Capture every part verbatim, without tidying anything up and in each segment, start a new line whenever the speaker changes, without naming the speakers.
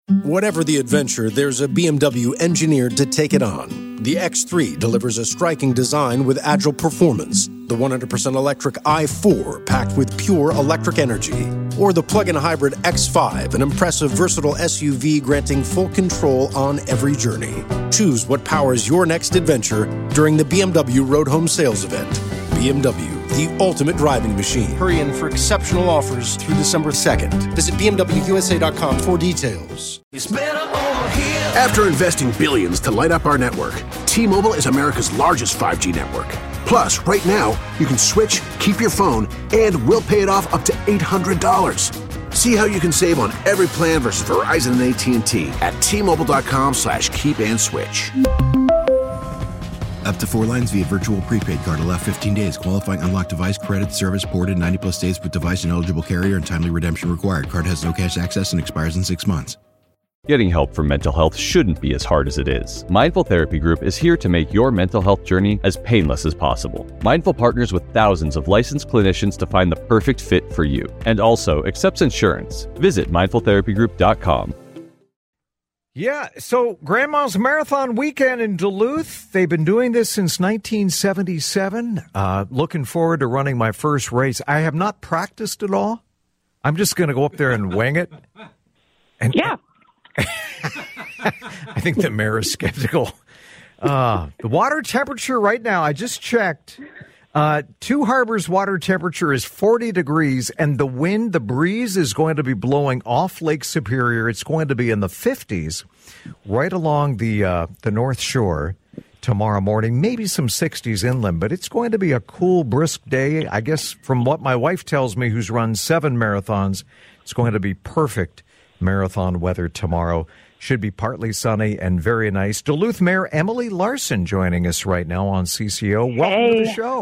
Whatever the adventure, there's a B M W engineered to take it on. The X three delivers a striking design with agile performance. The one hundred percent electric i four, packed with pure electric energy. Or the plug-in hybrid X five, an impressive, versatile S U V granting full control on every journey. Choose what powers your next adventure during the B M W Road Home Sales Event. B M W, the ultimate driving machine. Hurry in for exceptional offers through December second. Visit B M W U S A dot com for details.
It's better over here.
After investing billions to light up our network, T-Mobile is America's largest five G network. Plus, right now, you can switch, keep your phone, and we'll pay it off up to eight hundred dollars. See how you can save on every plan versus Verizon and A T and T at T-Mobile.com slash keep and switch.
Up to four lines via virtual prepaid card. Allow fifteen days. Qualifying unlocked device credit service ported ninety plus days with device and eligible carrier and timely redemption required. Card has no cash access and expires in six months.
Getting help for mental health shouldn't be as hard as it is. Mindful Therapy Group is here to make your mental health journey as painless as possible. Mindful partners with thousands of licensed clinicians to find the perfect fit for you, and also accepts insurance. Visit mindful therapy group dot com.
Yeah, so Grandma's Marathon Weekend in Duluth. They've been doing this since nineteen seventy-seven. Uh, looking forward to running my first race. I have not practiced at all. I'm just going to go up there and wing it. And
yeah.
I think the mayor is skeptical. Uh, the water temperature right now, I just checked. Uh, Two Harbors water temperature is forty degrees, and the wind, the breeze is going to be blowing off Lake Superior. It's going to be in the fifties right along the uh, the North Shore tomorrow morning, maybe some sixties inland, but it's going to be a cool, brisk day. I guess from what my wife tells me, who's run seven marathons, it's going to be perfect marathon weather tomorrow. Should be partly sunny and very nice. Duluth Mayor Emily Larson joining us right now on C C O. Welcome
hey.
to the show.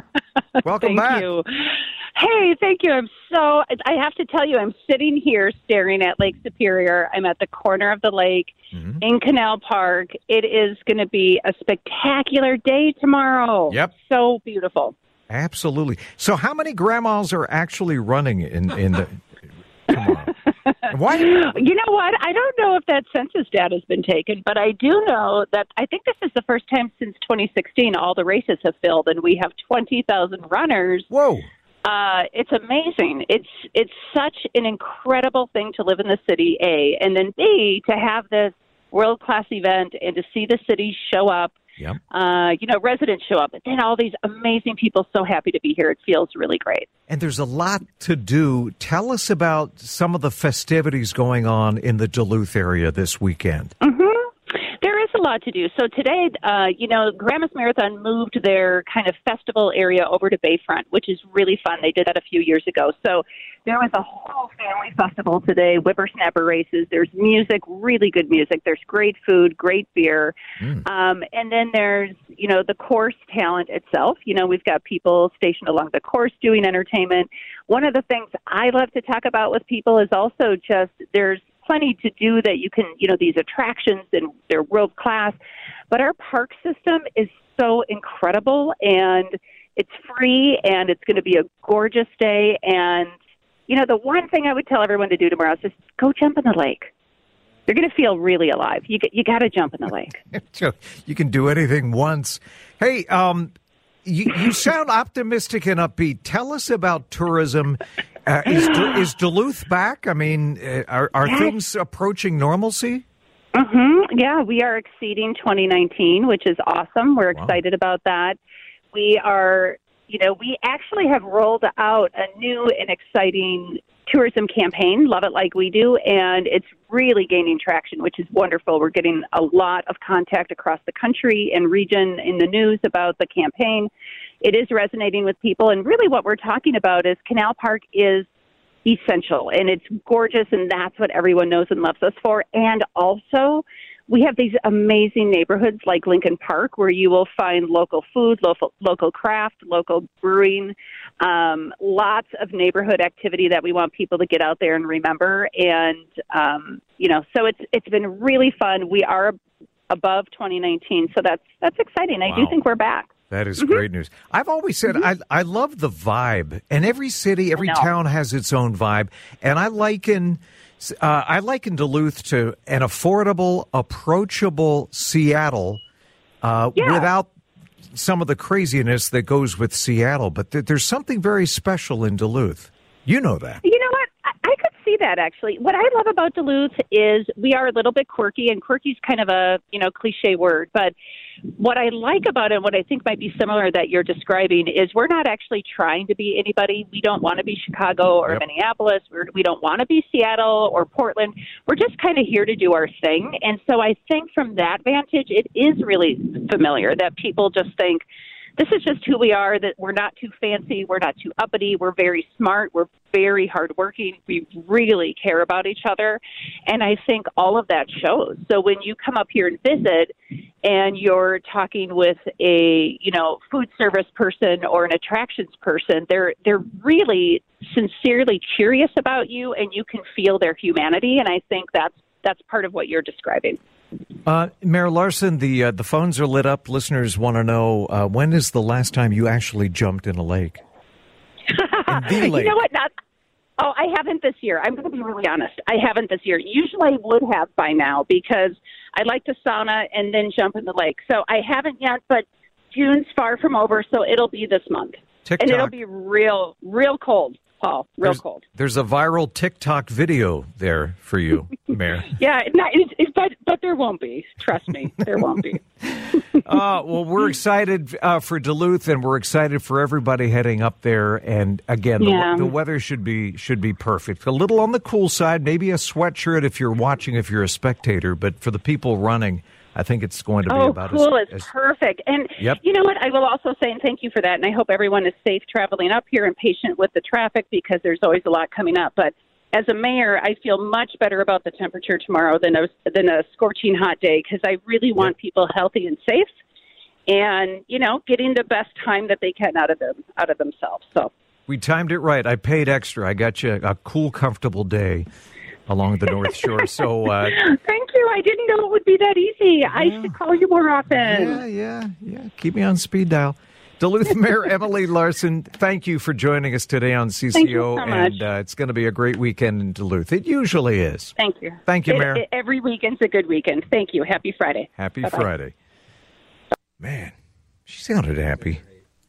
Welcome
thank
back.
You. Hey, thank you. I'm so, I have to tell you, I'm sitting here staring at Lake Superior. I'm at the corner of the lake mm-hmm. in Canal Park. It is going to be a spectacular day tomorrow.
Yep.
So beautiful.
Absolutely. So how many grandmas are actually running in, in the tomorrow? Why?
You know what? I don't know if that census data has been taken, but I do know that I think this is the first time since twenty sixteen all the races have filled, and we have twenty thousand runners.
Whoa.
Uh, it's amazing. It's it's such an incredible thing to live in the city, A, and then B, to have this world-class event and to see the city show up.
Yep.
Uh, you know, residents show up, and then all these amazing people so happy to be here. It feels really great.
And there's a lot to do. Tell us about some of the festivities going on in the Duluth area this weekend.
Mm-hmm. There is a lot to do. So today, uh, you know, Grandma's Marathon moved their kind of festival area over to Bayfront, which is really fun. They did that a few years ago. So there was a whole family festival today, whippersnapper races. There's music, really good music. There's great food, great beer. Mm. Um, and then there's, you know, the course talent itself. You know, we've got people stationed along the course doing entertainment. One of the things I love to talk about with people is also just there's plenty to do that you can, you know, these attractions, and they're world class. But our park system is so incredible, and it's free, and it's going to be a gorgeous day. And you know, the one thing I would tell everyone to do tomorrow is just go jump in the lake. You're going to feel really alive. You you got to jump in the lake.
You can do anything once. Hey, um, you, you sound optimistic and upbeat. Tell us about tourism. Uh, is, is Duluth back? I mean, are, are yes. things approaching normalcy?
Mm-hmm. Yeah, we are exceeding twenty nineteen, which is awesome. We're wow. excited about that. We are... You know, we actually have rolled out a new and exciting tourism campaign, Love It Like We Do, and it's really gaining traction, which is wonderful. We're getting a lot of contact across the country and region in the news about the campaign. It is resonating with people, and really what we're talking about is Canal Park is essential, and it's gorgeous, and that's what everyone knows and loves us for. And also, we have these amazing neighborhoods like Lincoln Park where you will find local food, local, local craft, local brewing, um, lots of neighborhood activity that we want people to get out there and remember. And, um, you know, so it's it's been really fun. We are above twenty nineteen, so that's that's exciting. I wow. do think we're back.
That is
mm-hmm.
great news. I've always said mm-hmm. I I love the vibe, and every city, every town has its own vibe, and I liken Uh, I liken Duluth to an affordable, approachable Seattle uh,
Yeah.
without some of the craziness that goes with Seattle. But th- there's something very special in Duluth. You know that.
You know what? I, I could see that, actually. What I love about Duluth is we are a little bit quirky, and quirky is kind of a, you know, cliche word. But what I like about it, what I think might be similar that you're describing, is we're not actually trying to be anybody. We don't want to be Chicago or
Yep.
Minneapolis. We're, we don't want to be Seattle or Portland. We're just kind of here to do our thing. And so I think from that vantage, it is really familiar that people just think, this is just who we are, that we're not too fancy, we're not too uppity, we're very smart, we're very hardworking, we really care about each other. And I think all of that shows. So when you come up here and visit and you're talking with a, you know, food service person or an attractions person, they're they're really sincerely curious about you, and you can feel their humanity. And I think that's that's part of what you're describing.
Uh, Mayor Larson, the uh, the phones are lit up. Listeners want to know, uh, when is the last time you actually jumped in a lake? In the lake.
You know what? Not. Oh, I haven't this year. I'm going to be really honest. I haven't this year. Usually I would have by now because I like to sauna and then jump in the lake. So I haven't yet, but June's far from over, so it'll be this month.
TikTok.
And it'll be real, real cold, Paul. Real
there's,
cold.
There's a viral TikTok video there for you, Mayor.
Yeah, not, it's, it's, but, but there won't be. Trust me, there won't be.
Uh, well, we're excited uh, for Duluth, and we're excited for everybody heading up there. And again,
Yeah.
the, the weather should be should be perfect. A little on the cool side, maybe a sweatshirt if you're watching, if you're a spectator. But for the people running, I think it's going to be
Oh,
about
cool
as,
is
as
perfect. And
Yep.
you know what? I will also say, and thank you for that, and I hope everyone is safe traveling up here and patient with the traffic because there's always a lot coming up. But as a mayor, I feel much better about the temperature tomorrow than a, than a scorching hot day because I really want people healthy and safe and, you know, getting the best time that they can out of them, out of themselves. So
we timed it right. I paid extra. I got you a cool, comfortable day along the North Shore. So uh,
thank you. I didn't know it would be that easy. I should call you more often.
yeah, yeah, yeah. Keep me on speed dial. Duluth Mayor Emily Larson, thank you for joining us today on C C O.
Thank you so much.
And uh, it's going to be a great weekend in Duluth. It usually is.
Thank you.
Thank you,
It-
Mayor.
it- every weekend's a good weekend. Thank you. Happy Friday.
Happy
Bye-bye.
Friday. Man, she sounded happy.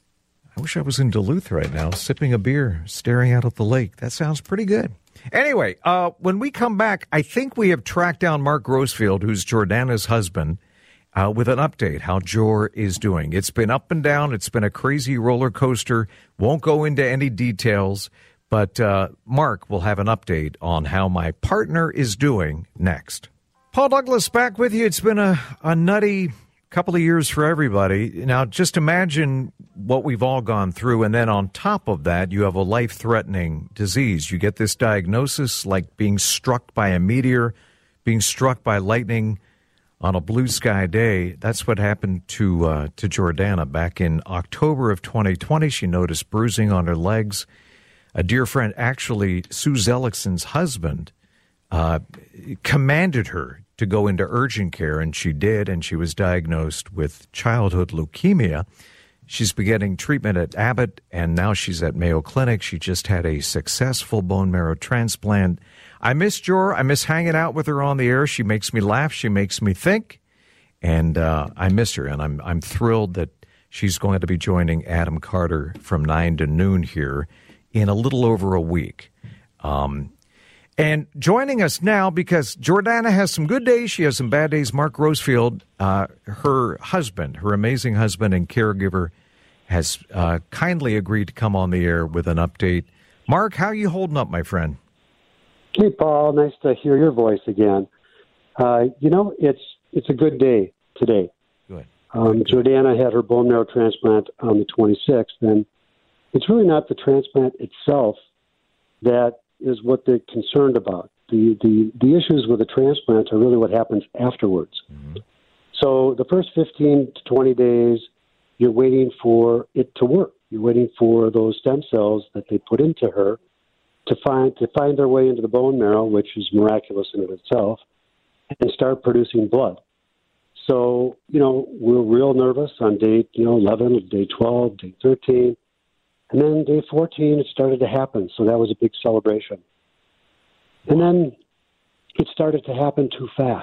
I wish I was in Duluth right now, sipping a beer, staring out at the lake. That sounds pretty good. Anyway, uh, when we come back, I think we have tracked down Mark Grossfield, who's Jordana's husband, uh, with an update how Jor is doing. It's been up and down. It's been a crazy roller coaster. Won't go into any details, but uh, Mark will have an update on how my partner is doing next. Paul Douglas back with you. It's been a, a nutty couple of years for everybody. Now, just imagine what we've all gone through, and then on top of that, you have a life-threatening disease. You get this diagnosis like being struck by a meteor, being struck by lightning on a blue sky day. That's what happened to uh, to Jordana back in October of twenty twenty. She noticed bruising on her legs. A dear friend, actually, Sue Zellickson's husband, uh, commanded her to go into urgent care, and she did, and she was diagnosed with childhood leukemia. She's beginning treatment at Abbott, and now she's at Mayo Clinic. She just had a successful bone marrow transplant. I miss Jor. I miss hanging out with her on the air. She makes me laugh. She makes me think, and uh, I miss her, and I'm I'm thrilled that she's going to be joining Adam Carter from nine to noon here in a little over a week. Um And joining us now, because Jordana has some good days, she has some bad days, Mark Grossfield, uh, her husband, her amazing husband and caregiver, has uh, kindly agreed to come on the air with an update. Mark, how are you holding up, my friend?
Hey, Paul. Nice to hear your voice again. Uh, you know, it's it's a good day today.
Good.
Um, Jordana had her bone marrow transplant on the twenty-sixth, and it's really not the transplant itself that is what they're concerned about. The, the, the issues with the transplant are really what happens afterwards. Mm-hmm. So the first fifteen to twenty days, you're waiting for it to work. You're waiting for those stem cells that they put into her to find to find their way into the bone marrow, which is miraculous in of itself, and start producing blood. So, you know, we're real nervous on day, you know, eleven, day twelve, day thirteen. And then day fourteen, it started to happen. So that was a big celebration. And then it started to happen too fast.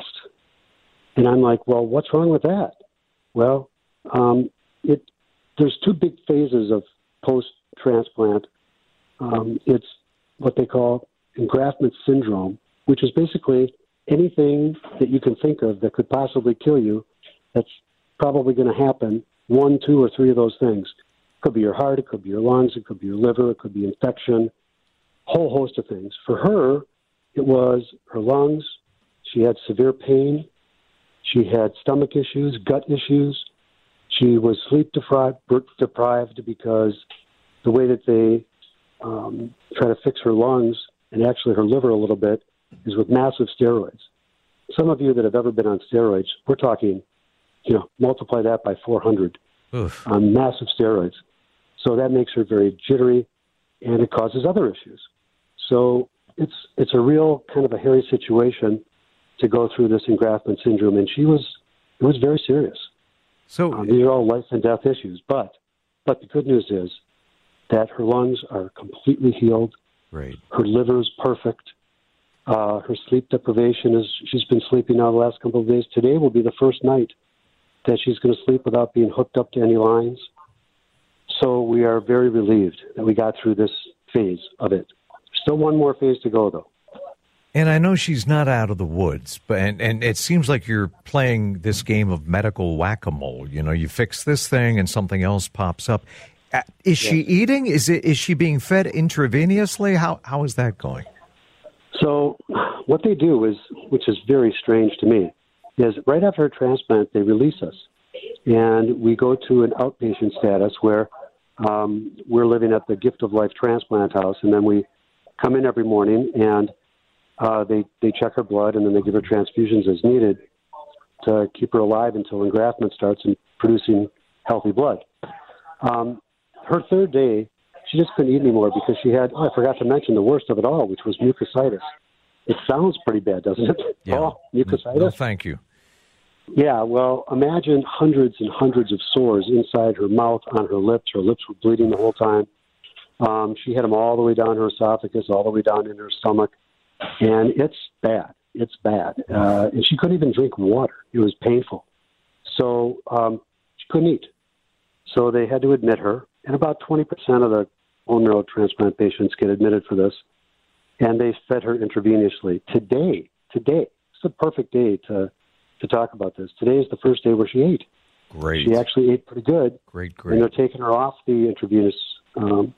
And I'm like, well, what's wrong with that? Well, um, it there's two big phases of post-transplant. Um, it's what they call engraftment syndrome, which is basically anything that you can think of that could possibly kill you that's probably going to happen, one, two, or three of those things. It could be your heart, it could be your lungs, it could be your liver, it could be infection, whole host of things. For her, it was her lungs. She had severe pain. She had stomach issues, gut issues. She was sleep deprived, deprived because the way that they um, try to fix her lungs and actually her liver a little bit is with massive steroids. Some of you that have ever been on steroids, we're talking, you know, multiply that by four hundred on massive steroids. So that makes her very jittery, and it causes other issues. So it's it's a real kind of a hairy situation to go through this engraftment syndrome, and she was it was very serious.
So
um, these are all life and death issues, but but the good news is that her lungs are completely healed.
Right.
Her liver is perfect. Uh, her sleep deprivation is she's been sleeping now the last couple of days. Today will be the first night that she's going to sleep without being hooked up to any lines. So we are very relieved that we got through this phase of it. Still one more phase to go, though.
And I know she's not out of the woods, but and, and it seems like you're playing this game of medical whack-a-mole. You know, you fix this thing and something else pops up. Uh, is yeah. she eating? Is it? Is she being fed intravenously? How How is that going?
So what they do is, which is very strange to me, is right after a transplant, they release us. And we go to an outpatient status where um, we're living at the Gift of Life Transplant House, and then we come in every morning and uh, they, they check her blood, and then they give her transfusions as needed to keep her alive until engraftment starts and producing healthy blood. Um, her third day, she just couldn't eat anymore because she had, oh, I forgot to mention the worst of it all, which was mucositis. It sounds pretty bad, doesn't it?
Yeah.
Oh, mucositis?
No, thank you.
Yeah, well, imagine hundreds and hundreds of sores inside her mouth, on her lips. Her lips were bleeding the whole time. Um, she had them all the way down her esophagus, all the way down in her stomach. And it's bad. It's bad. Uh, and she couldn't even drink water. It was painful. So um, she couldn't eat. So they had to admit her. And about twenty percent of the bone marrow transplant patients get admitted for this. And they fed her intravenously. Today, today, it's a perfect day to to talk about this. Today is the first day where she ate.
Great.
She actually ate pretty good.
Great, great.
And they're taking her off the intravenous, um,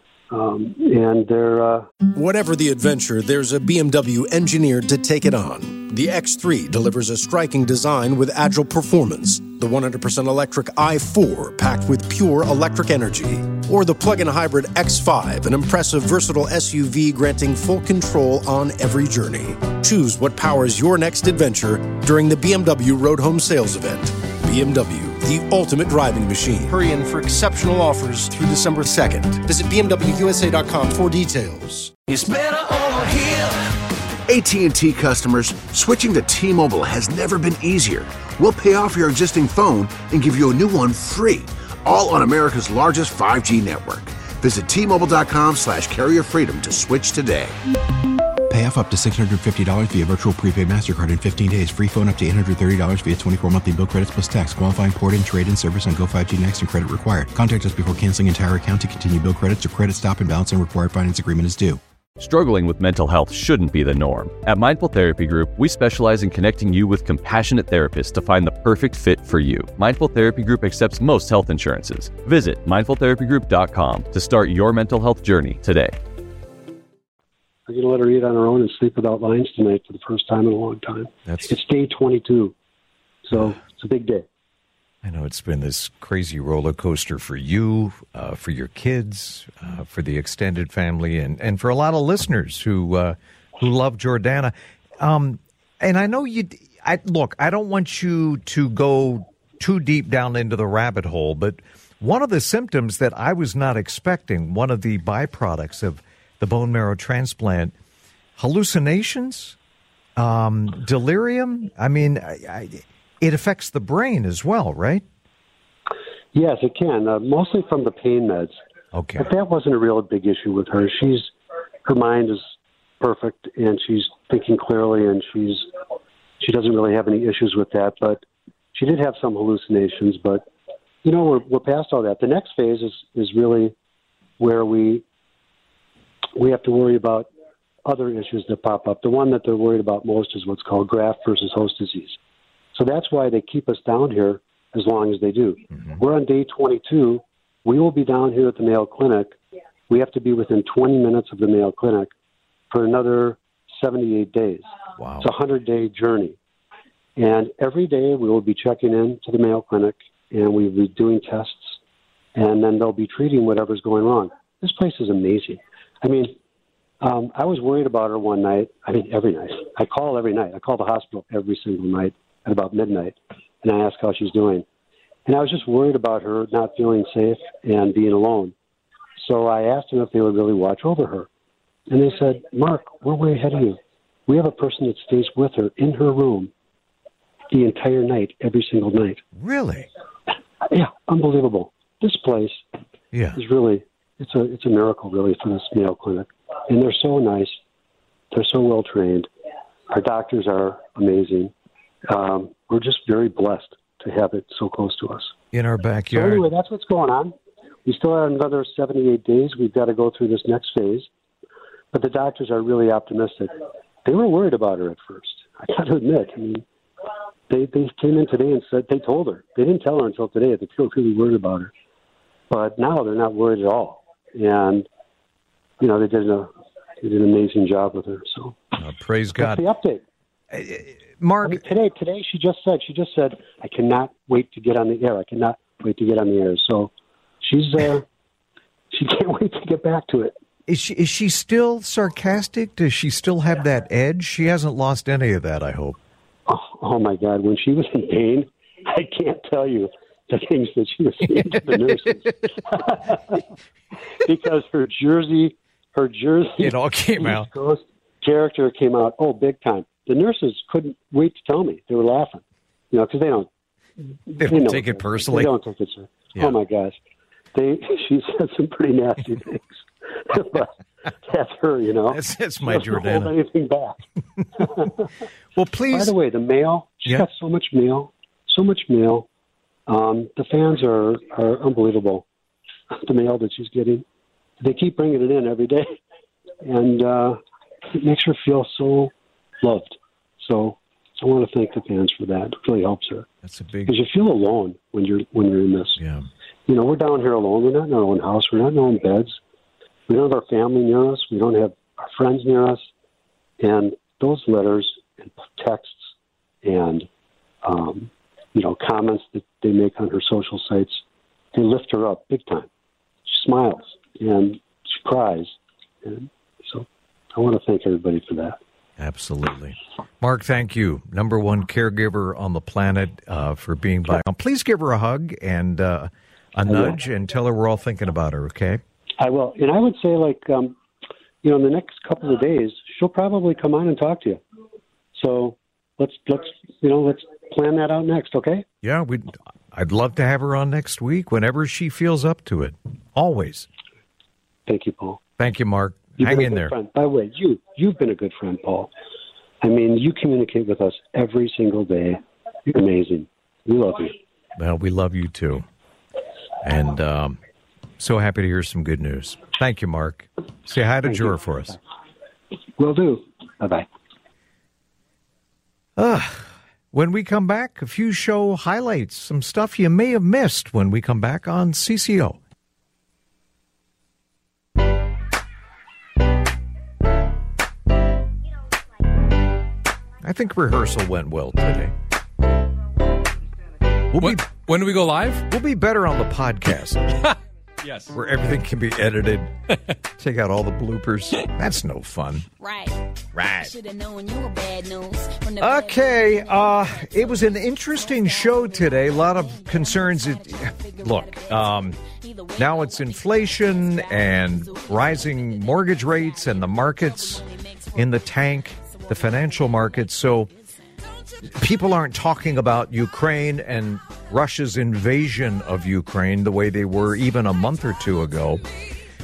um, and they're... Uh...
Whatever the adventure, there's a B M W engineered to take it on. The X three delivers a striking design with agile performance. The one hundred percent electric i four, packed with pure electric energy. Or the plug-in hybrid X five, an impressive, versatile S U V granting full control on every journey. Choose what powers your next adventure during the B M W Road Home Sales Event. B M W, the ultimate driving machine. Hurry in for exceptional offers through December second. Visit B M W U S A dot com for details.
It's better over here. A T and T customers, switching to T-Mobile has never been easier. We'll pay off your existing phone and give you a new one free, all on America's largest five G network. Visit T-Mobile.com slash carrier freedom to switch today.
Pay off up to six hundred fifty dollars via virtual prepaid MasterCard in fifteen days. Free phone up to eight hundred thirty dollars via twenty-four monthly bill credits plus tax. Qualifying port-in, trade-in service on Go five G Next and credit required. Contact us before canceling entire account to continue bill credits or credit stop and balance and required finance agreement is due.
Struggling with mental health shouldn't be the norm. At Mindful Therapy Group, we specialize in connecting you with compassionate therapists to find the perfect fit for you. Mindful Therapy Group accepts most health insurances. Visit mindful therapy group dot com to start your mental health journey today.
I'm going to let her eat on her own and sleep without lines tonight for the first time in a long time.
That's...
It's day twenty-two, so it's a big day.
I know it's been this crazy roller coaster for you, uh, for your kids, uh, for the extended family, and, and for a lot of listeners who uh, who love Jordana. Um, and I know you. I, look, I don't want you to go too deep down into the rabbit hole, but one of the symptoms that I was not expecting, one of the byproducts of the bone marrow transplant, hallucinations, um, delirium. I mean, I, I, it affects the brain as well, right?
Yes, it can, uh, mostly from the pain meds.
Okay.
But that wasn't a real big issue with her. She's her mind is perfect, and she's thinking clearly, and she's she doesn't really have any issues with that. But she did have some hallucinations, but you know, we're we're past all that. The next phase is is really where we we have to worry about other issues that pop up. The one that they're worried about most is what's called graft versus host disease. So that's why they keep us down here as long as they do. Mm-hmm. We're on day twenty-two. We will be down here at the Mayo Clinic. We have to be within twenty minutes of the Mayo Clinic for another seventy-eight days.
Wow.
It's a hundred-day journey. And every day we will be checking in to the Mayo Clinic, and we'll be doing tests, and then they'll be treating whatever's going wrong. This place is amazing. I mean, um, I was worried about her one night. I mean, every night. I call every night. I call the hospital every single night at about midnight, and I ask how she's doing. And I was just worried about her not feeling safe and being alone. So I asked them if they would really watch over her. And they said, Mark, we're way ahead of you. We have a person that stays with her in her room the entire night, every single night.
Really?
Yeah, unbelievable. This place
yeah.
is really, it's a it's a miracle, really, for this Mayo Clinic. And they're so nice. They're so well trained. Our doctors are amazing. Um, we're just very blessed to have it so close to us.
In our backyard.
So anyway, that's what's going on. We still have another seventy-eight days. We've got to go through this next phase. But the doctors are really optimistic. They were worried about her at first. I got to admit. I mean, they they came in today and said, they told her. They didn't tell her until today that they feel really worried about her. But now they're not worried at all. And, you know, they did, a, they did an amazing job with her. So
uh, praise God.
That's the update.
Uh, Mark.
I mean, today, today she just said, she just said, I cannot wait to get on the air. I cannot wait to get on the air. So she's, uh, she can't wait to get back to it.
Is she is she still sarcastic? Does she still have that edge? She hasn't lost any of that, I hope.
Oh, oh my God. When she was in pain, I can't tell you the things that she was saying to the nurses. Because her jersey, her jersey.
It all came out.
Ghost character came out, oh, big time. The nurses couldn't wait to tell me. They were laughing, you know, because they don't.
They don't take it personally.
They don't take it seriously.
Yeah.
Oh, my gosh. They, she said some pretty nasty things. But that's her, you know.
That's, that's my
she doesn't
Jordana.
hold anything back.
Well, please.
By the way, the mail, she's
yeah.
got so much mail, so much mail. Um, the fans are, are unbelievable, the mail that she's getting. They keep bringing it in every day, and uh, it makes her feel so loved. So I want to thank the fans for that. It really helps her.
That's a big.
Because you feel alone when you're when you're in this.
Yeah.
You know, we're down here alone. We're not in our own house. We're not in our own beds. We don't have our family near us. We don't have our friends near us. And those letters and texts and, um, you know, comments that they make on her social sites, they lift her up big time. She smiles and she cries. And so I want to thank everybody for that.
Absolutely. Mark, thank you. Number one caregiver on the planet uh, for being by. Please give her a hug and uh, a nudge and tell her we're all thinking about her, okay?
I will. And I would say, like, um, you know, in the next couple of days, she'll probably come on and talk to you. So let's, let's you know, let's plan that out next, okay?
Yeah, we'd, I'd love to have her on next week whenever she feels up to it. Always.
Thank you, Paul.
Thank you, Mark.
You've
Hang
been a
in
good
there.
Friend. By the way, you, you've been a good friend, Paul. I mean, you communicate with us every single day. You're amazing. We love you.
Well, we love you too. And um, so happy to hear some good news. Thank you, Mark. Say hi to
Thank
Jor
you.
for us.
Will do. Bye-bye.
Uh, when we come back, a few show highlights, some stuff you may have missed when we come back on C C O. I think rehearsal went well today. We'll
when,
be,
when do we go live?
we'll be better on the podcast.
Yes.
Where everything can be edited. Take out all the bloopers. That's no fun.
Right.
Right.
Should've known you were bad news. From the
Okay, uh, it was an interesting show today. A lot of concerns. It, look, um, now it's inflation and rising mortgage rates and the markets in the tank, the financial markets. So people aren't talking about Ukraine and Russia's invasion of Ukraine the way they were even a month or two ago.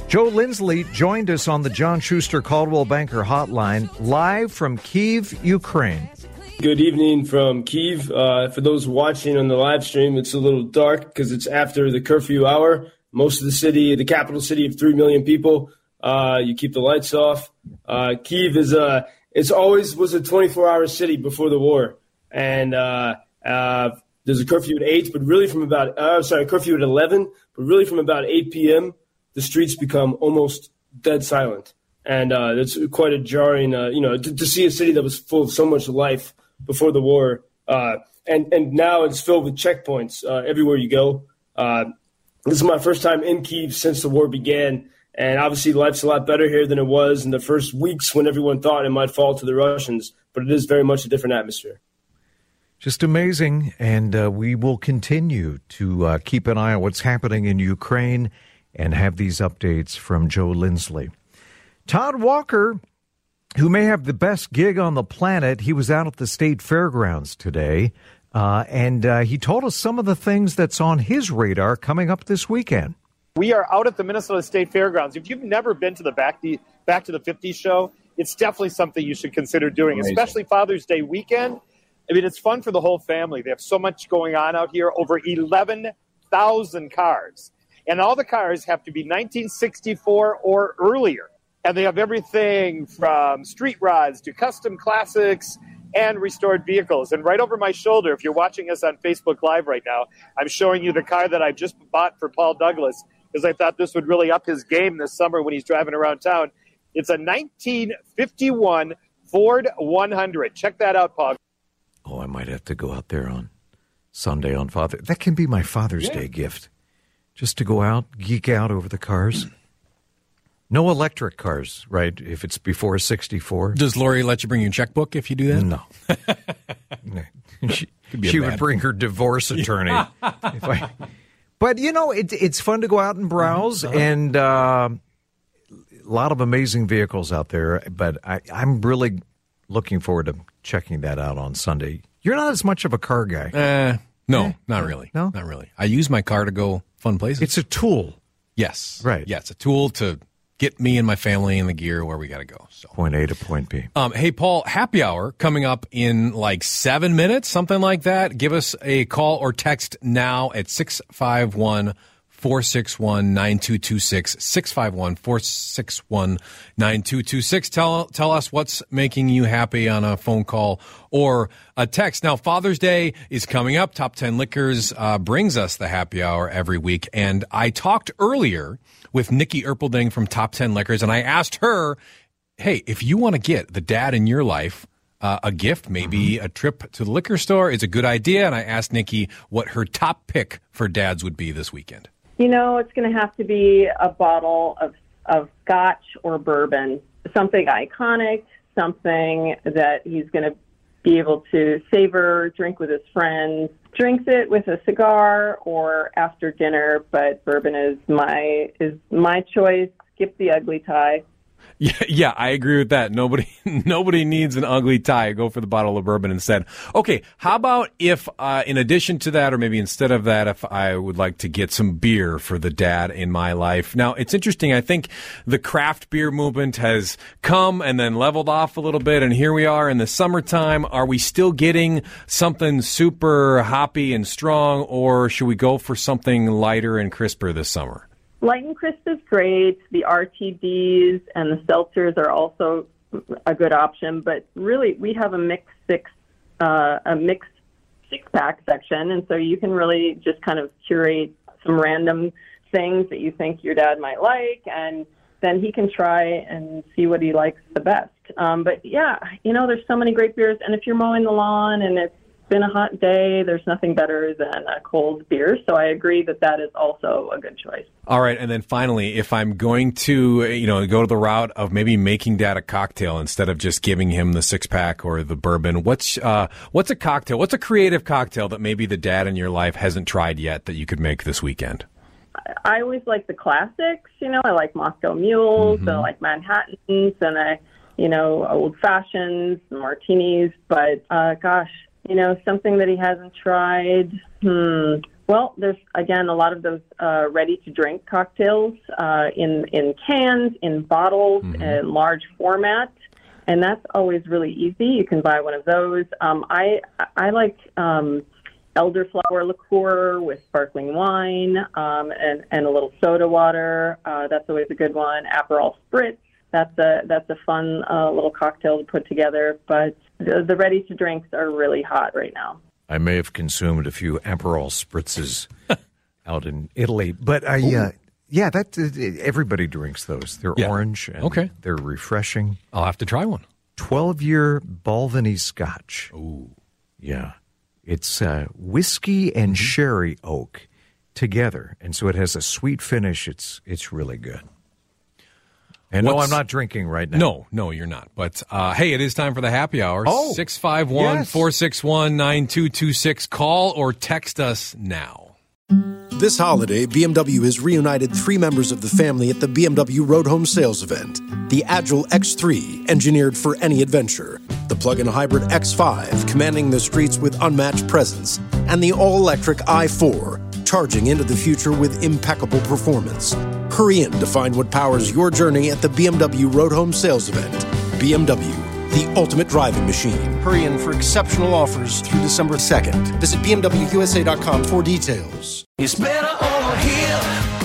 Joe Lindsley joined us on the John Schuster Coldwell Banker Hotline, live from Kyiv, Ukraine.
Good evening from Kyiv. Uh, for those watching on the live stream, it's a little dark because it's after the curfew hour. Most of the city, the capital city of three million people, uh, you keep the lights off. Uh, Kyiv is a, it's always was a twenty-four hour city before the war. And uh, uh, there's a curfew at eight, but really from about, uh, sorry, curfew at eleven, but really from about eight p.m., the streets become almost dead silent. And uh, it's quite a jarring, uh, you know, to, to see a city that was full of so much life before the war. Uh, and, and now it's filled with checkpoints uh, everywhere you go. Uh, this is my first time in Kyiv since the war began. And obviously life's a lot better here than it was in the first weeks when everyone thought it might fall to the Russians. But it is very much a different atmosphere.
Just amazing. And uh, we will continue to uh, keep an eye on what's happening in Ukraine and have these updates from Joe Lindsley. Todd Walker, who may have the best gig on the planet, he was out at the state fairgrounds today, uh, and uh, he told us some of the things that's on his radar coming up this weekend.
We are out at the Minnesota State Fairgrounds. If you've never been to the Back, the, Back to the fifties show, it's definitely something you should consider doing, Amazing. Especially Father's Day weekend. I mean, it's fun for the whole family. They have so much going on out here, over eleven thousand cars. And all the cars have to be nineteen sixty-four or earlier. And they have everything from street rods to custom classics and restored vehicles. And right over my shoulder, if you're watching us on Facebook Live right now, I'm showing you the car that I just bought for Paul Douglas because I thought this would really up his game this summer when he's driving around town. It's a nineteen fifty-one Ford one hundred. Check that out, Paul.
Oh, I might have to go out there on Sunday on Father. That can be my Father's
Yeah.
Day gift. Just to go out, geek out over the cars. No electric cars, right? If it's before sixty-four.
Does Lori let you bring your checkbook if you do that?
No. she
Could be a
she
bad
would bring her divorce attorney. if I, but, you know, it, it's fun to go out and browse, uh-huh. and uh, a lot of amazing vehicles out there. But I, I'm really looking forward to checking that out on Sunday. You're not as much of a car guy.
Uh, no,
eh?
not really.
No?
Not really. I use my car to go fun places.
It's a tool.
Yes.
Right.
Yeah, it's a tool to get me and my family in the gear where we got to go. So
point A to point B.
Um, hey, Paul, happy hour coming up in like seven minutes, something like that. Give us a call or text now at six five one, four six one, nine two two six, six five one, four six one, nine two two six. Tell, tell us what's making you happy on a phone call or a text. Now, Father's Day is coming up. Top ten Liquors uh, brings us the happy hour every week. And I talked earlier with Nikki Erpelding from Top ten Liquors, and I asked her, hey, if you want to get the dad in your life uh, a gift, maybe mm-hmm. a trip to the liquor store is a good idea. And I asked Nikki what her top pick for dads would be this weekend.
You know, it's going to have to be a bottle of, of scotch or bourbon, something iconic, something that he's going to be able to savor, drink with his friends, drinks it with a cigar or after dinner, but bourbon is my is my choice. Skip the ugly tie.
Yeah, yeah, I agree with that. Nobody nobody needs an ugly tie. Go for the bottle of bourbon instead. Okay, how about if, uh, in addition to that, or maybe instead of that, if I would like to get some beer for the dad in my life? Now, it's interesting. I think the craft beer movement has come and then leveled off a little bit, and here we are in the summertime. Are we still getting something super hoppy and strong, or should we go for something lighter and crisper this summer?
Light and crisp is great. The R T Ds and the seltzers are also a good option, but really we have a mixed six, uh, a mixed six-pack section, and so you can really just kind of curate some random things that you think your dad might like, and then he can try and see what he likes the best. Um, but yeah, you know, there's so many great beers, and if you're mowing the lawn and it's been a hot day, there's nothing better than a cold beer. So I agree that that is also a good choice.
All right. And then finally, if I'm going to, you know, go to the route of maybe making dad a cocktail instead of just giving him the six pack or the bourbon, what's, uh, what's a cocktail? What's a creative cocktail that maybe the dad in your life hasn't tried yet that you could make this weekend?
I always like the classics. You know, I like Moscow Mules, mm-hmm. I like Manhattans, and I, you know, old fashions, martinis, but, uh, gosh, you know, something that he hasn't tried. Hmm. Well, there's, again, a lot of those uh, ready-to-drink cocktails uh, in, in cans, in bottles, mm-hmm. in large format, and that's always really easy. You can buy one of those. Um, I I like um, elderflower liqueur with sparkling wine um, and, and a little soda water. Uh, that's always a good one. Aperol Spritz. That's a that's a fun uh, little cocktail to put together. But the, the ready-to-drinks are really hot right now. I
may have consumed a few Aperol Spritzes out in Italy, but I, uh, yeah, that uh, everybody drinks those. They're yeah. orange. And
okay,
they're refreshing.
I'll have to try one.
Twelve-year Balvenie Scotch.
Ooh,
yeah, it's uh, whiskey and mm-hmm. sherry oak together, and so it has a sweet finish. It's it's really good. And What's, no, I'm not drinking right now.
No, no, you're not. But, uh, hey, it is time for the happy hour.
Oh,
six five one, four six one, nine two two six. Call or text us now.
This holiday, B M W has reunited three members of the family at the B M W Road Home Sales Event. The Agile X three, engineered for any adventure. The plug-in hybrid X five, commanding the streets with unmatched presence. And the all-electric i four, charging into the future with impeccable performance. Hurry in to find what powers your journey at the B M W Road Home Sales Event. B M W, the ultimate driving machine. Hurry in for exceptional offers through December second. Visit B M W U S A dot com for details.
It's better over here.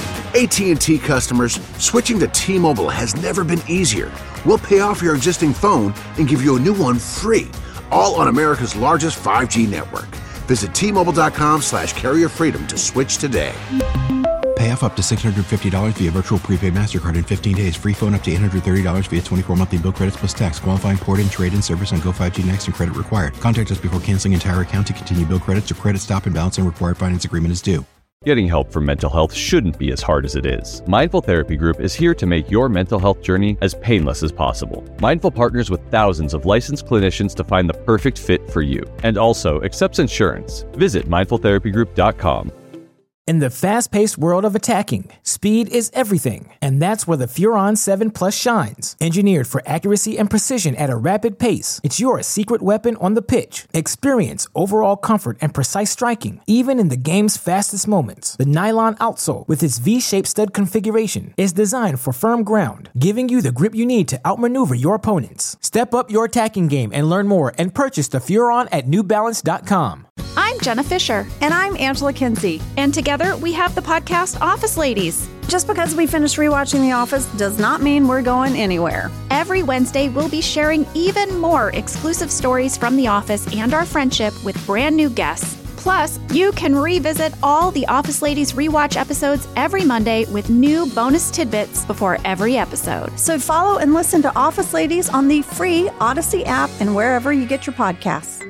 A T and T customers, switching to T-Mobile has never been easier. We'll pay off your existing phone and give you a new one free, all on America's largest five G network. Visit T Mobile dot com slash carrier freedom to switch today.
Pay off up to six hundred fifty dollars via virtual prepaid MasterCard in fifteen days. Free phone up to eight hundred thirty dollars via twenty-four monthly bill credits plus tax. Qualifying port-in, trade-in service on Go five G Next and credit required. Contact us before canceling entire account to continue bill credits or credit stop and balance and required finance agreement is due.
Getting help for mental health shouldn't be as hard as it is. Mindful Therapy Group is here to make your mental health journey as painless as possible. Mindful partners with thousands of licensed clinicians to find the perfect fit for you, and also accepts insurance. Visit mindful therapy group dot com.
In the fast-paced world of attacking, speed is everything, and that's where the Furon seven Plus shines. Engineered for accuracy and precision at a rapid pace, it's your secret weapon on the pitch. Experience overall comfort and precise striking, even in the game's fastest moments. The nylon outsole, with its V-shaped stud configuration, is designed for firm ground, giving you the grip you need to outmaneuver your opponents. Step up your attacking game and learn more and purchase the Furon at new balance dot com.
I'm Jenna Fisher. And I'm Angela Kinsey. And together we have the podcast Office Ladies. Just because we finished rewatching The Office does not mean we're going anywhere. Every Wednesday, we'll be sharing even more exclusive stories from The Office and our friendship with brand new guests. Plus, you can revisit all the Office Ladies rewatch episodes every Monday with new bonus tidbits before every episode.
So follow and listen to Office Ladies on the free Odyssey app and wherever you get your podcasts.